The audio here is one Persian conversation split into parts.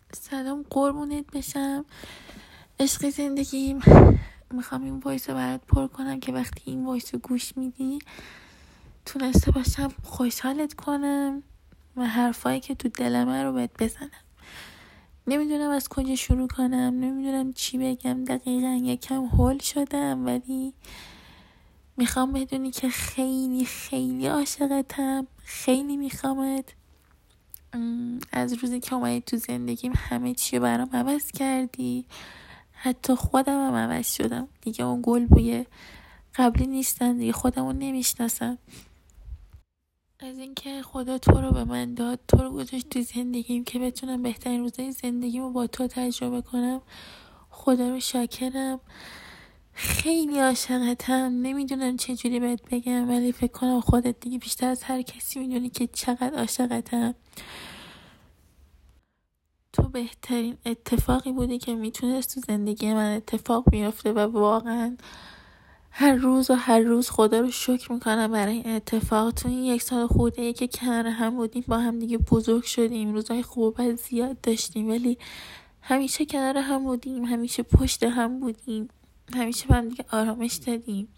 سلام، قربونت بشم عشق زندگیم. میخوام این وایس رو برات پر کنم که وقتی این وایس رو گوش میدی تونسته باشم خوشحالت کنم و حرفایی که تو دلمه رو بهت بزنم. نمیدونم از کجا شروع کنم، نمیدونم چی بگم دقیقا. یکم هول شدم ولی میخوام بدونی که خیلی خیلی عاشقتم، خیلی میخوامت. از روزی که اومدی تو زندگیم همه چی برام عوض کردی، حتی خودم هم عوض شدم. دیگه اون گل بوی قبلی نیستن، دیگه خودمون نمیشناسم. از اینکه خدا تو رو به من داد، تو رو گذاشت تو زندگیم که بتونم بهترین روزای زندگیمو با تو تجربه کنم، خدا رو شاکرم. خیلی عاشقتم، نمیدونم چجوری بهت بگم ولی فکر کنم خودت دیگه بیشتر از هر کسی میدونی که چقدر عاشقتم. تو بهترین اتفاقی بودی که میتونست تو زندگی من اتفاق بیفته و واقعا هر روز خدا رو شکر میکنم برای این اتفاق. تو این 1 سال خورده که کنار هم بودیم، با هم دیگه بزرگ شدیم، روزای خوب و بد زیاد داشتیم ولی همیشه کنار هم بودیم، همیشه پشت هم بودیم، همیشه با هم دیگه آرامش دادیم.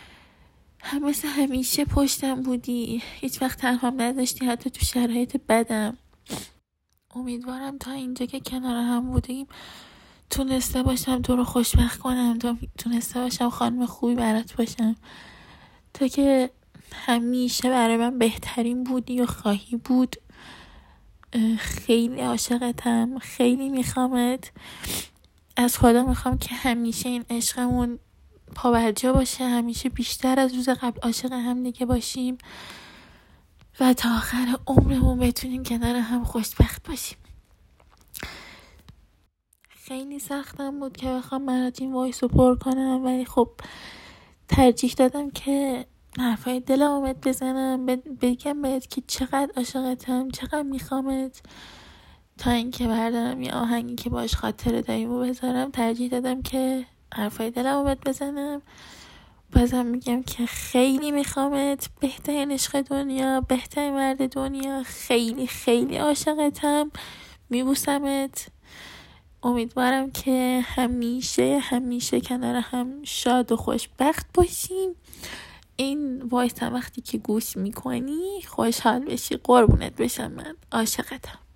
همیشه پشتم بودی، هیچ وقت تنهام نذاشتی، حتی تو شرایط بدم. امیدوارم تا اینجا که کنار هم بودیم تونسته باشم تو رو خوشبخت کنم، تونسته باشم خانم خوبی برات باشم. تو که همیشه برای من بهترین بودی و خواهی بود. خیلی عاشقتم، خیلی میخوامت. از خدا میخوام که همیشه این عشقمون پابرجا باشه، همیشه بیشتر از روز قبل عاشق هم دیگه باشیم و تا آخر عمرمون بتونیم کنار هم خوشبخت باشیم. خیلی سختم بود که بخوام برات این وایس رو پر کنم ولی خب ترجیح دادم که حرفای دلم بهت بزنم، بگم بهت که چقدر عاشقتم، چقدر میخوامت. تا اینکه بردارم یه آهنگی که باش خاطره داریمو بذارم، ترجیح دادم که حرفای دلم بهت بزنم. بازم میگم که خیلی میخوامت، بهترین عشق دنیا، بهترین مرد دنیا. خیلی خیلی عاشقتم، میبوسمت. امیدوارم که همیشه کنار هم شاد و خوشبخت باشیم. این وایس هم وقتی که گوش میکنی خوشحال بشی. قربونت بشم، من عاشقتم.